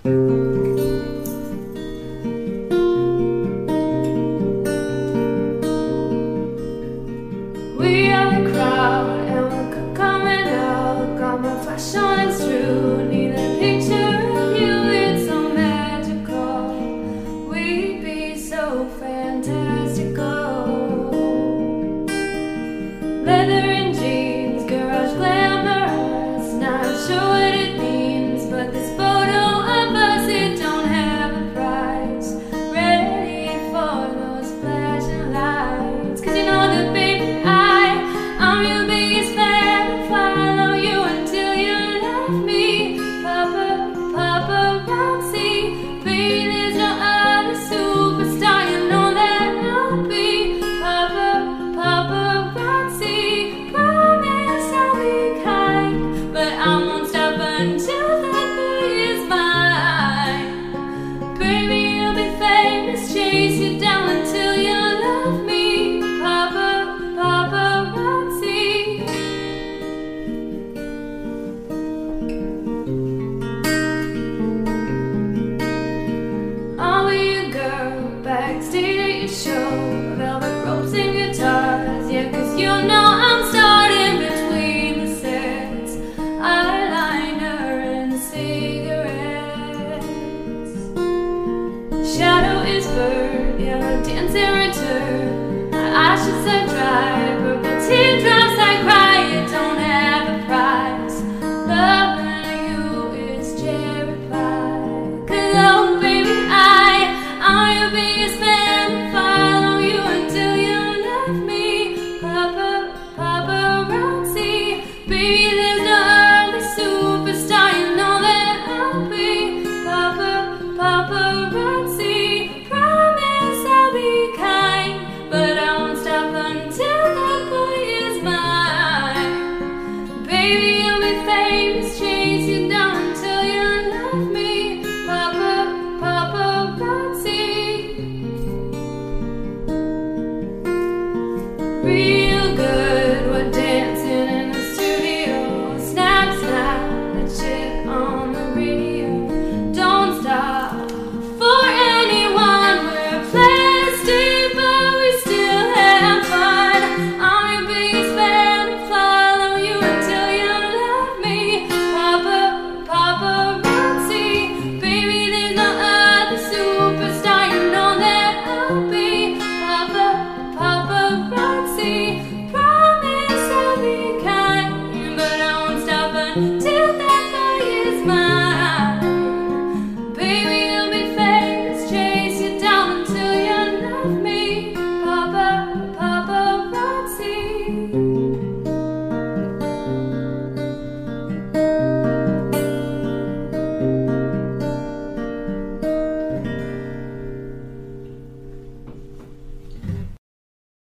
We are the crowd and we're coming out. Got my flashlights through, need a picture of you, it's so magical. We'd be so fantastical. Leather and jeans, garage glamorous. Not sure what it means, but this photo of us, it don't have a price. Ready for those flashing lights, 'cause you know that baby I'm your biggest fan. Follow you until you love me. Paparazzi, baby, there's no other superstar. You know that I'll be paparazzi. Promise I'll be kind, but I won't stop until that boy is mine. Baby, you'll be famous, chase you down until you love me. Paparazzi. I'll be a girl backstage at your show, velvet ropes and guitars, yeah, 'cause you know I'm starting between the sets, eyeliner and cigarettes. Shadow is burnt, yellow dancing return, my ashes are dry, purple teardrops I cry, it don't have a price. Loving you is cherry pie. 'Cause oh baby, I'm your biggest fan. Follow you until you love me. Paparazzi, baby, there's no other superstar. You know that I'll be paparazzi. Promise I'll be kind, but I won't stop until that boy is mine. Baby, you'll be famous, chase you down until you love me.